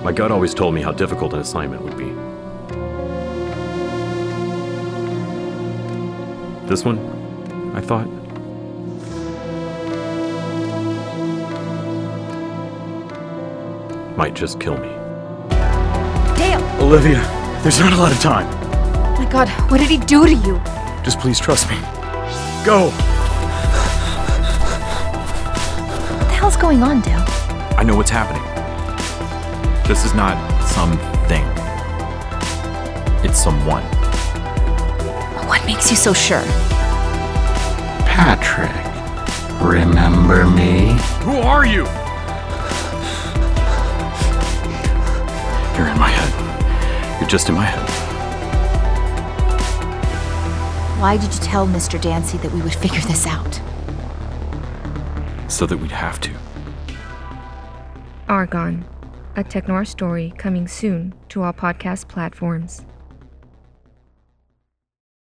My gut always told me how difficult an assignment would be. This one, I thought, might just kill me. Dale! Olivia, there's not a lot of time. My God, what did he do to you? Just please trust me. Go! What the hell's going on, Dale? I know what's happening. This is not something. It's someone. What makes you so sure? Patrick, remember me? Who are you? You're in my head. You're just in my head. Why did you tell Mr. Dancy that we would figure this out? So that we'd have to. Argon, a Technor story coming soon to all podcast platforms.